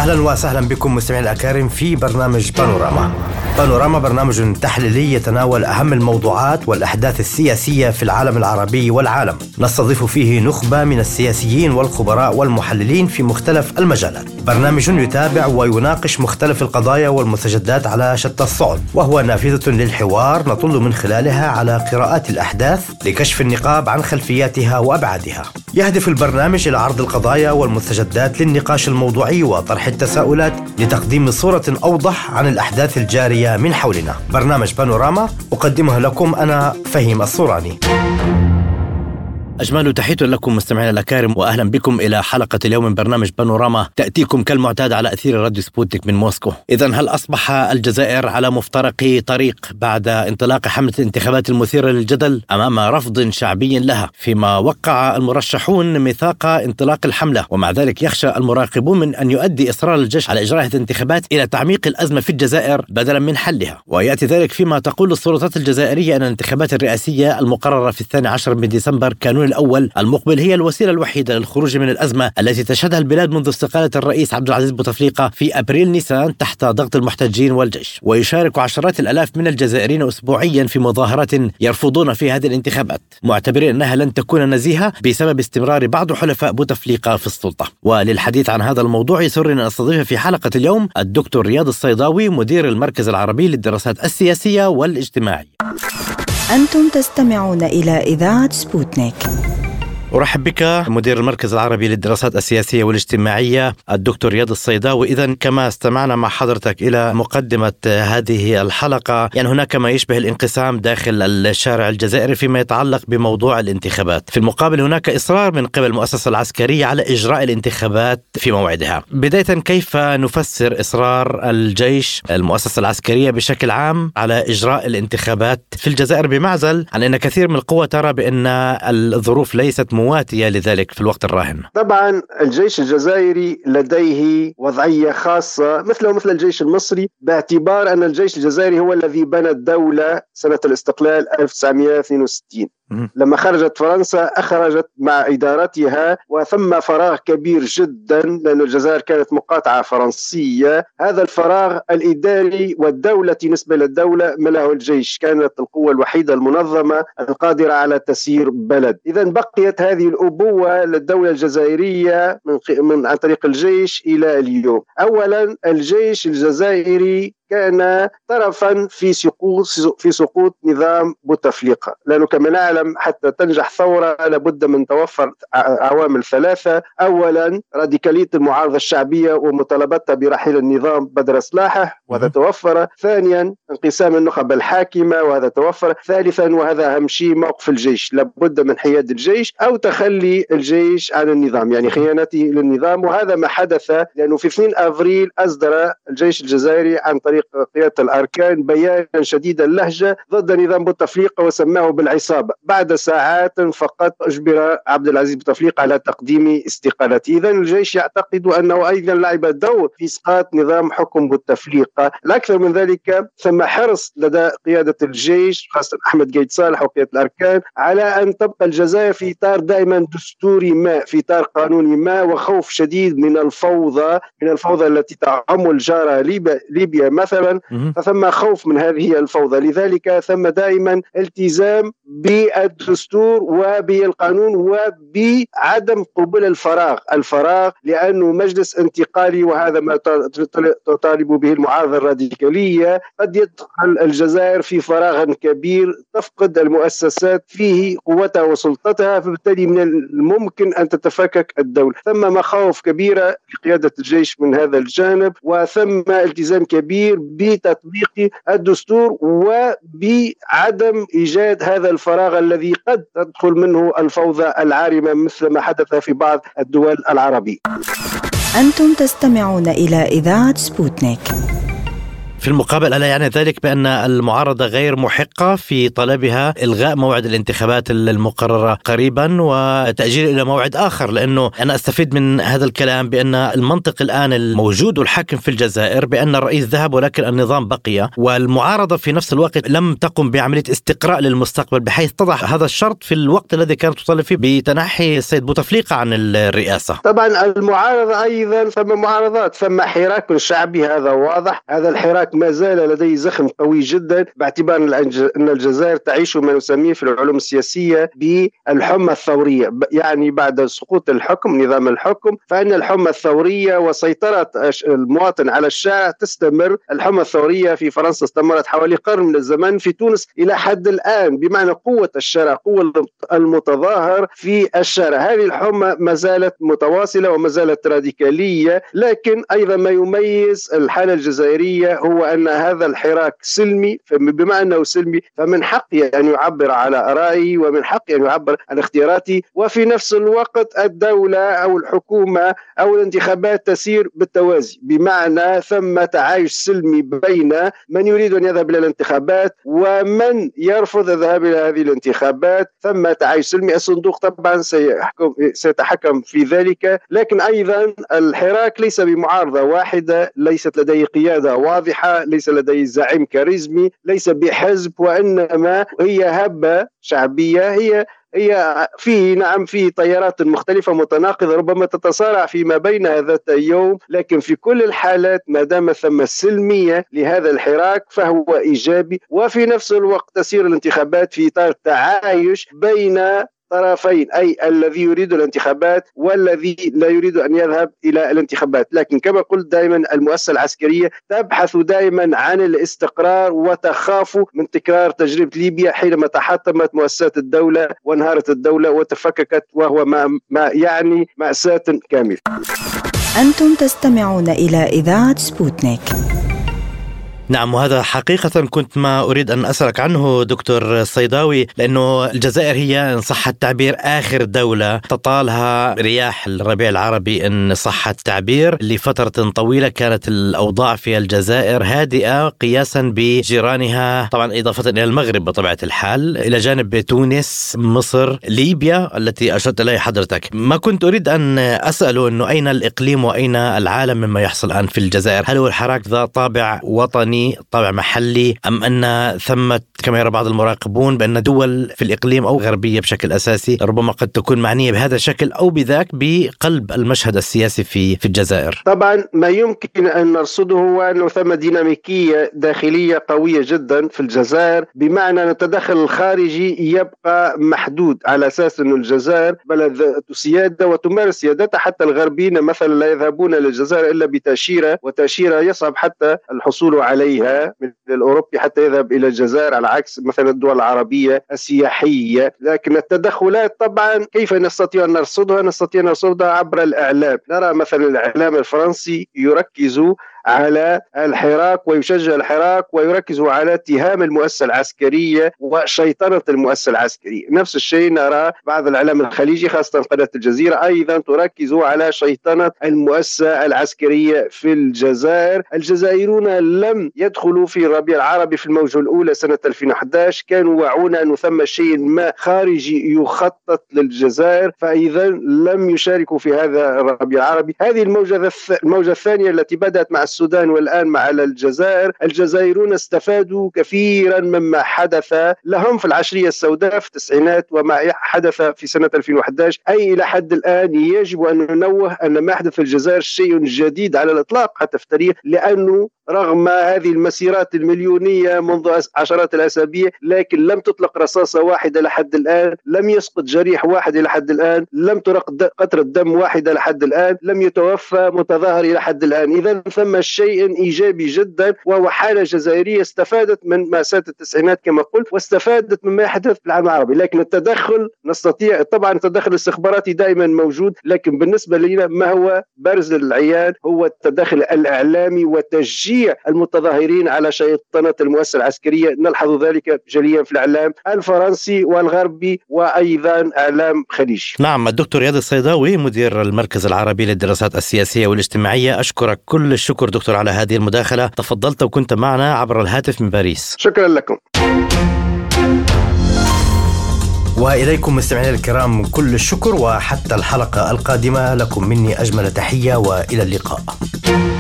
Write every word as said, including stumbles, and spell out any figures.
أهلا وسهلا بكم مستمعين الأكارم في برنامج بانوراما. بانوراما برنامج تحليلي يتناول أهم الموضوعات والأحداث السياسية في العالم العربي والعالم. نستضيف فيه نخبة من السياسيين والخبراء والمحللين في مختلف المجالات. برنامج يتابع ويناقش مختلف القضايا والمستجدات على شتى الصعد، وهو نافذة للحوار نطل من خلالها على قراءات الأحداث لكشف النقاب عن خلفياتها وأبعادها. يهدف البرنامج إلى عرض القضايا والمستجدات للنقاش الموضوعي وطرح التساؤلات لتقديم صورة أوضح عن الأحداث الجارية من حولنا. برنامج بانوراما أقدمه لكم أنا فهيم الصوراني. أجمل تحية لكم مستمعينا الأكارم، وأهلا بكم إلى حلقة اليوم من برنامج بانوراما تأتيكم كالمعتاد على أثير راديو سبوتنيك من موسكو. إذن هل أصبح الجزائر على مفترق طريق بعد انطلاق حملة الانتخابات المثيرة للجدل أمام رفض شعبي لها، فيما وقع المرشحون ميثاق انطلاق الحملة، ومع ذلك يخشى المراقبون من أن يؤدي إصرار الجيش على إجراء الانتخابات إلى تعميق الأزمة في الجزائر بدلا من حلها؟ ويأتي ذلك فيما تقول السلطات الجزائرية أن الانتخابات الرئاسية المقررة في الثاني عشر من ديسمبر كانون الأول المقبل هي الوسيلة الوحيدة للخروج من الأزمة التي تشهدها البلاد منذ استقالة الرئيس عبد العزيز بوتفليقة في أبريل نيسان تحت ضغط المحتجين والجيش. ويشارك عشرات الآلاف من الجزائريين أسبوعيا في مظاهرات يرفضون في هذه الانتخابات، معتبرين أنها لن تكون نزيهة بسبب استمرار بعض حلفاء بوتفليقة في السلطة. وللحديث عن هذا الموضوع يسرنا أن نستضيف في حلقة اليوم الدكتور رياض الصيداوي، مدير المركز العربي للدراسات السياسية والاجتماعية. أنتم تستمعون إلى إذاعة سبوتنيك. أرحب بك مدير المركز العربي للدراسات السياسية والاجتماعية الدكتور رياض الصيداوي. إذن كما استمعنا مع حضرتك إلى مقدمة هذه الحلقة، يعني هناك ما يشبه الانقسام داخل الشارع الجزائري فيما يتعلق بموضوع الانتخابات. في المقابل هناك إصرار من قبل المؤسسة العسكرية على إجراء الانتخابات في موعدها. بداية، كيف نفسر إصرار الجيش المؤسسة العسكرية بشكل عام على إجراء الانتخابات في الجزائر، بمعزل عن أن كثير من القوى ترى بأن الظروف ليست مواتية لذلك في الوقت الراهن؟ طبعا الجيش الجزائري لديه وضعية خاصة مثله مثل الجيش المصري، باعتبار أن الجيش الجزائري هو الذي بنى الدولة سنة الاستقلال ألف وتسعمائة واثنين وستين. لما خرجت فرنسا أخرجت مع إدارتها، وثم فراغ كبير جدا لأن الجزائر كانت مقاطعة فرنسية. هذا الفراغ الإداري والدولة نسبة للدولة ملاه الجيش، كانت القوة الوحيدة المنظمة القادرة على تسيير بلد. إذا بقيت هذه الأبوة للدولة الجزائرية من, من عن طريق الجيش إلى اليوم. أولا الجيش الجزائري كان طرفا في سقوط في سقوط نظام بوتفليقة، لأنه كما نعلم حتى تنجح ثورة لابد من توفر عوامل ثلاثة. أولا راديكالية المعارضة الشعبية ومطالبتها برحيل النظام بدر صلاحه، وهذا توفر. ثانيا انقسام النخب الحاكمة، وهذا توفر. ثالثا وهذا أهم شيء موقف الجيش، لابد من حياد الجيش أو تخلي الجيش عن النظام، يعني خيانته للنظام. وهذا ما حدث، لأنه في اثنين أبريل أصدر الجيش الجزائري عن طريق قيادة الأركان بيانا شديد اللهجة ضد نظام بوتفليقة وسماه بالعصابة. بعد ساعات فقط أجبر عبد العزيز بوتفليقة على تقديم استقالته. إذن الجيش يعتقد أنه أيضا لعب دور في إسقاط نظام حكم بوتفليقة. الأكثر من ذلك ثم حرص لدى قيادة الجيش خاصة أحمد قايد صالح وقيادة الأركان على أن تبقى الجزائر في إطار دائما دستوري ما، في إطار قانوني ما، وخوف شديد من الفوضى من الفوضى التي تعم الجارة ليبيا مثلا. فثم خوف من هذه الفوضى، لذلك ثم دائما التزام بالدستور وبالقانون وبعدم قبول الفراغ الفراغ لأنه مجلس انتقالي، وهذا ما تطالب به المعارضة الراديكالية. قد يدخل الجزائر في فراغ كبير، تفقد المؤسسات فيه قوتها وسلطتها، فبالتالي من الممكن أن تتفكك الدولة. ثم مخاوف كبيرة لقيادة الجيش من هذا الجانب، وثم التزام كبير بتطبيق الدستور وبعدم إيجاد هذا الفراغ الذي قد تدخل منه الفوضى العارمة مثل ما حدث في بعض الدول العربية. أنتم تستمعون إلى إذاعة سبوتنيك. في المقابل ألا يعني ذلك بأن المعارضة غير محقة في طلبها إلغاء موعد الانتخابات المقررة قريبا وتأجيل إلى موعد آخر؟ لأنه أنا أستفيد من هذا الكلام بأن المنطق الآن الموجود والحاكم في الجزائر بأن الرئيس ذهب ولكن النظام بقي، والمعارضة في نفس الوقت لم تقم بعملية استقراء للمستقبل بحيث تضع هذا الشرط في الوقت الذي كانت تطالب فيه بتنحي السيد بوتفليقة عن الرئاسة. طبعا المعارضة أيضا ثم معارضات، ثم حراك شعبي، هذا واضح. هذا الحراك ما زال لديه زخم قوي جدا، باعتبار أن الجزائر تعيش ما نسميه في العلوم السياسية بالحمى الثورية، يعني بعد سقوط الحكم نظام الحكم فإن الحمى الثورية وسيطرة المواطن على الشارع تستمر. الحمى الثورية في فرنسا استمرت حوالي قرن من الزمن، في تونس إلى حد الآن، بمعنى قوة الشارع، قوة المتظاهر في الشارع. هذه الحمى ما زالت متواصلة وما زالت راديكالية، لكن أيضا ما يميز الحالة الجزائرية هو أن هذا الحراك سلمي، بما أنه سلمي فمن حقه أن يعبر على آرائه ومن حقه أن يعبر عن اختياراته، وفي نفس الوقت الدولة أو الحكومة أو الانتخابات تسير بالتوازي، بمعنى ثم تعايش سلمي بين من يريد أن يذهب إلى الانتخابات ومن يرفض الذهاب إلى هذه الانتخابات، ثم تعايش سلمي. الصندوق طبعا سيحكم سيتحكم في ذلك، لكن أيضا الحراك ليس بمعارضة واحدة، ليست لديه قيادة واضحة، ليس لديه زعيم كاريزمي، ليس بحزب، وإنما هي هبة شعبية. هي هي في نعم في تيارات مختلفة متناقضة ربما تتصارع فيما بينها ذات يوم، لكن في كل الحالات ما دام ثم السلمية لهذا الحراك فهو إيجابي. وفي نفس الوقت تسير الانتخابات في إطار تعايش بين طرفين، أي الذي يريد الانتخابات والذي لا يريد أن يذهب إلى الانتخابات. لكن كما قلت دائما المؤسسة العسكرية تبحث دائما عن الاستقرار وتخاف من تكرار تجربة ليبيا حينما تحطمت مؤسسات الدولة وانهارت الدولة وتفككت، وهو ما, ما يعني مأساة كاملة. أنتم تستمعون إلى إذاعة سبوتنيك. نعم، وهذا حقيقة كنت ما أريد أن أسألك عنه دكتور صيداوي، لأنه الجزائر هي إن صح التعبير آخر دولة تطالها رياح الربيع العربي إن صح التعبير. لفترة طويلة كانت الأوضاع في الجزائر هادئة قياسا بجيرانها، طبعا إضافة إلى المغرب بطبيعة الحال، إلى جانب تونس، مصر، ليبيا التي أشرت إليها حضرتك. ما كنت أريد أن أسأله أنه أين الإقليم وأين العالم مما يحصل الآن في الجزائر؟ هل هو الحراك ذا طابع وطني، طابع محلي، أم أن ثمة كما يرى بعض المراقبون بأن دول في الإقليم أو غربية بشكل أساسي ربما قد تكون معنية بهذا الشكل أو بذاك بقلب المشهد السياسي في في الجزائر؟ طبعا ما يمكن أن نرصده هو أنه ثم ديناميكية داخلية قوية جدا في الجزائر، بمعنى أن التدخل الخارجي يبقى محدود، على أساس أن الجزائر بلد سيادة وتمارس سيادتها. حتى الغربيين مثلا لا يذهبون للجزائر إلا بتأشيرة، وتأشيرة يصعب حتى الحصول عليها من الأوروبي حتى يذهب إلى الجزائر، على عكس مثلا الدول العربية السياحية. لكن التدخلات طبعا كيف نستطيع أن نرصدها؟ نستطيع أن نرصدها عبر الإعلام. نرى مثلا الإعلام الفرنسي يركز على الحراك ويشجع الحراك ويركز على اتهام المؤسسة العسكرية وشيطنة المؤسسة العسكرية. نفس الشيء نرى بعض الإعلام الخليجي خاصة قناة الجزيرة أيضا تركز على شيطنة المؤسسة العسكرية في الجزائر. الجزائريون لم يدخلوا في الربيع العربي في الموجة الأولى سنة ألفين وأحد عشر، كانوا واعون أن ثم شيء ما خارجي يخطط للجزائر، فإذا لم يشاركوا في هذا الربيع العربي. هذه الموجة الموجة الثانية التي بدأت مع السودان والآن مع الجزائر، الجزائريون استفادوا كثيرا مما حدث لهم في العشرية السوداء في التسعينات وما حدث في سنة ألفين وأحد عشر. أي إلى حد الآن يجب أن ننوه أن ما حدث في الجزائر شيء جديد على الإطلاق حتى في التاريخ، لأنه رغم هذه المسيرات المليونية منذ عشرات الأسابيع لكن لم تطلق رصاصة واحدة لحد الآن، لم يسقط جريح واحد لحد الآن، لم ترق قطرة دم واحدة لحد الآن، لم يتوفى متظاهر إلى حد الآن. إذا ثم شيء إيجابي جدا، وهو حالة جزائرية استفادت من مأساة التسعينات كما قلت، واستفادت مما يحدث في العالم العربي. لكن التدخل نستطيع طبعا التدخل الاستخباراتي دائما موجود، لكن بالنسبة لنا ما هو بارز للعيان هو التدخل الإعلامي وتشجيع المتظاهرين على شيطنة المؤسسة العسكرية. نلحظ ذلك جليا في الإعلام الفرنسي والغربي وأيضا إعلام خليجي. نعم، الدكتور رياض الصيداوي مدير المركز العربي للدراسات السياسية والاجتماعية، أشكرك كل الشكر دكتور على هذه المداخلة. تفضلت وكنت معنا عبر الهاتف من باريس. شكرا لكم. وإليكم مستمعينا الكرام كل الشكر، وحتى الحلقة القادمة لكم مني أجمل تحية وإلى اللقاء.